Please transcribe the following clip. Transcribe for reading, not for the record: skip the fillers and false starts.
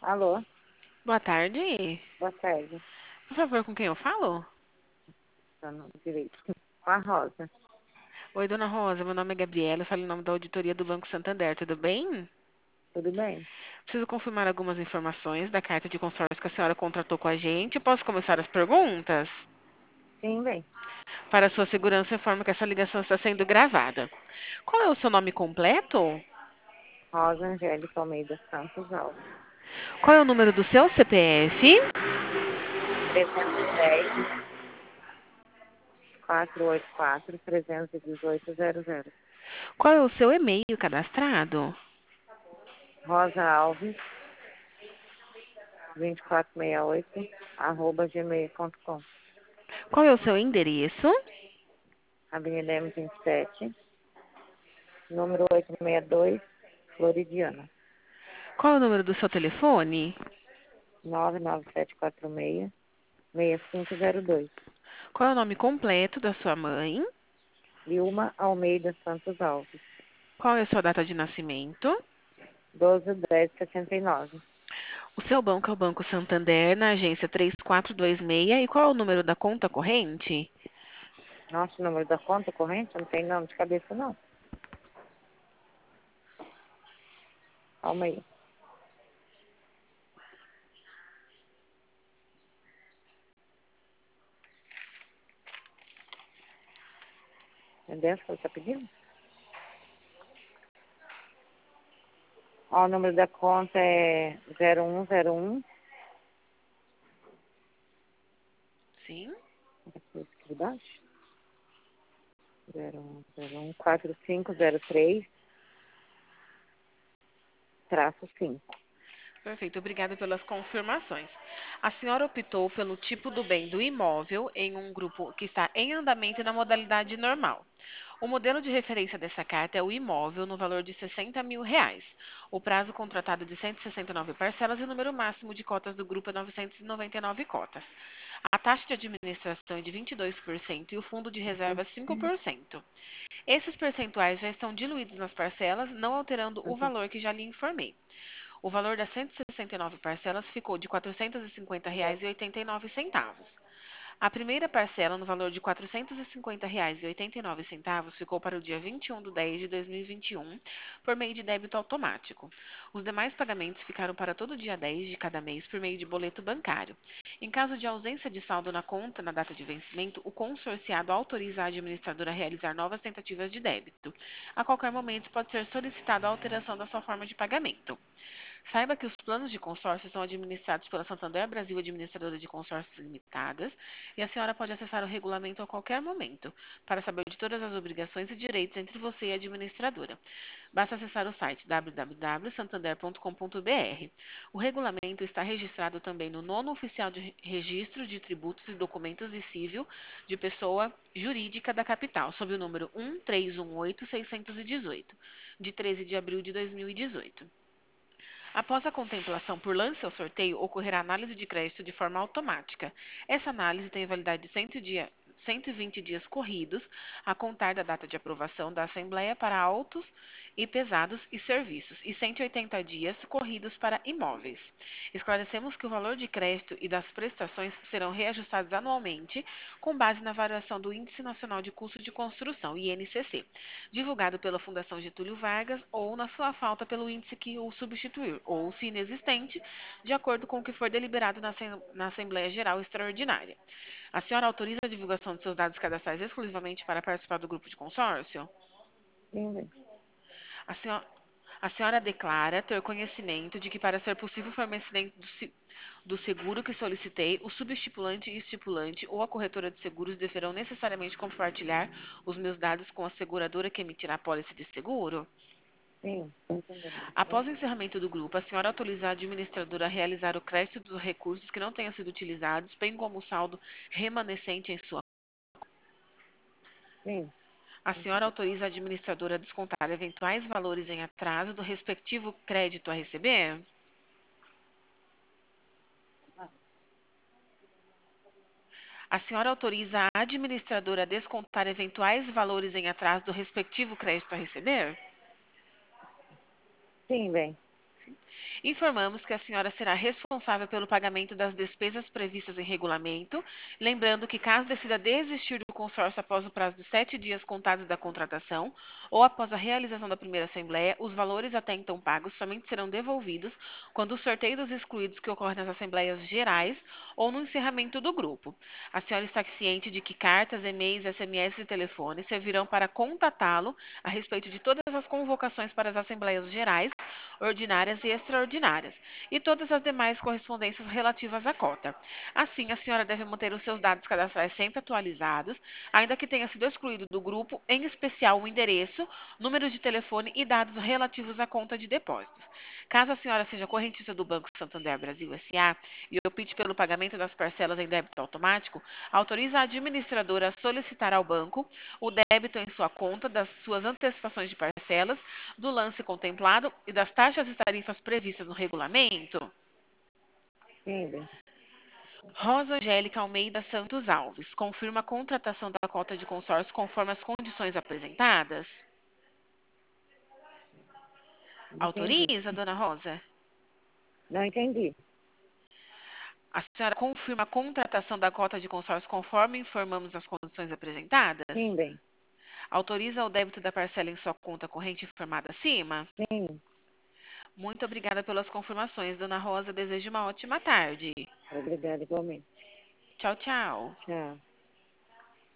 Alô, Boa tarde. boa tarde. Por favor, com quem eu falo? Tá no direito. Com a Rosa. Oi, dona Rosa. Meu nome é Gabriela. Eu falo em nome da auditoria do Banco Santander. Tudo bem? Tudo bem? Preciso confirmar algumas informações da carta de consórcio que a senhora contratou com a gente. Posso começar as perguntas? Sim, bem. Para sua segurança, informo que essa ligação está sendo gravada. Qual é o seu nome completo? Rosa Angélica Almeida Santos Alves. Qual é o número do seu CPF? 310 484 318 00. Qual é o seu e-mail cadastrado? Rosa Alves 2468 @gmail.com. Qual é o seu endereço? Avenida M27, número 862, Floridiana. Qual é o número do seu telefone? 99746 6502. Qual é o nome completo da sua mãe? Vilma Almeida Santos Alves. Qual é a sua data de nascimento? 12/10/69. O seu banco é o Banco Santander, na agência 3426. E qual é o número da conta corrente? Nossa, o número da conta corrente? Não tem não, de cabeça não. Calma aí. É dessa que ela está pedindo? Ó, o número da conta é 0101, Sim. aqui de baixo, 0101 4503 traço 5. Perfeito, obrigada pelas confirmações. A senhora optou pelo tipo do bem do imóvel em um grupo que está em andamento e na modalidade normal. O modelo de referência dessa carta é o imóvel no valor de R$ 60.000. O prazo contratado é de 169 parcelas e o número máximo de cotas do grupo é 999 cotas. A taxa de administração é de 22% e o fundo de reserva é 5%. Esses percentuais já estão diluídos nas parcelas, não alterando o valor que já lhe informei. O valor das 169 parcelas ficou de R$ 450,89. A primeira parcela, no valor de R$ 450,89, ficou para o dia 21/10/2021, por meio de débito automático. Os demais pagamentos ficaram para todo dia 10 de cada mês por meio de boleto bancário. Em caso de ausência de saldo na conta na data de vencimento, o consorciado autoriza a administradora a realizar novas tentativas de débito. A qualquer momento pode ser solicitada a alteração da sua forma de pagamento. Saiba que os planos de consórcio são administrados pela Santander Brasil Administradora de Consórcios Limitadas e a senhora pode acessar o regulamento a qualquer momento para saber de todas as obrigações e direitos entre você e a administradora. Basta acessar o site www.santander.com.br. O regulamento está registrado também no nono oficial de registro de tributos e documentos e civil de pessoa jurídica da capital, sob o número 1318618, de 13 de abril de 2018. Após a contemplação por lance ao sorteio, ocorrerá análise de crédito de forma automática. Essa análise tem validade de 120 dias corridos, a contar da data de aprovação da Assembleia para autos e pesados e serviços, e 180 dias corridos para imóveis. Esclarecemos que o valor de crédito e das prestações serão reajustados anualmente, com base na variação do Índice Nacional de Custos de Construção, INCC, divulgado pela Fundação Getúlio Vargas, ou, na sua falta, pelo índice que o substituir, ou, se inexistente, de acordo com o que for deliberado na Assembleia Geral Extraordinária. A senhora autoriza a divulgação de seus dados cadastrais exclusivamente para participar do grupo de consórcio? Sim, bem. A senhora, a senhora declara ter conhecimento de que, para ser possível o fornecimento do seguro que solicitei, o subestipulante e estipulante ou a corretora de seguros deverão necessariamente compartilhar os meus dados com a seguradora que emitirá a pólice de seguro? Sim, tô entendendo. Após o encerramento do grupo, a senhora autoriza a administradora a realizar o crédito dos recursos que não tenham sido utilizados, bem como o saldo remanescente em sua. Sim, A senhora autoriza a administradora a descontar eventuais valores em atraso do respectivo crédito a receber? A senhora autoriza a administradora a descontar eventuais valores em atraso do respectivo crédito a receber? sim, bem. Informamos que a senhora será responsável pelo pagamento das despesas previstas em regulamento, lembrando que caso decida desistir do consórcio após o prazo de 7 dias contados da contratação ou após a realização da primeira assembleia, os valores até então pagos somente serão devolvidos quando o sorteio dos excluídos que ocorre nas assembleias gerais ou no encerramento do grupo. A senhora está ciente de que cartas, e-mails, SMS e telefone servirão para contatá-lo a respeito de todas as convocações para as assembleias gerais, ordinárias e extraordinárias, e todas as demais correspondências relativas à cota. Assim, a senhora deve manter os seus dados cadastrais sempre atualizados, ainda que tenha sido excluído do grupo, em especial o endereço, número de telefone e dados relativos à conta de depósitos. Caso a senhora seja correntista do Banco Santander Brasil S.A. e opte pelo pagamento das parcelas em débito automático, autoriza a administradora a solicitar ao banco o débito em sua conta das suas antecipações de parcelas, do lance contemplado e das taxas e tarifas previstas no regulamento. Sim, bem. Rosa Angélica Almeida Santos Alves confirma a contratação da cota de consórcio conforme as condições apresentadas. Não entendi. Autoriza, dona Rosa? Não entendi. A senhora confirma a contratação da cota de consórcio conforme informamos as condições apresentadas? Sim, bem. Autoriza o débito da parcela em sua conta corrente informada acima? Sim. Muito obrigada pelas confirmações, dona Rosa. Desejo uma ótima tarde. Obrigada igualmente. Tchau, tchau. Tchau.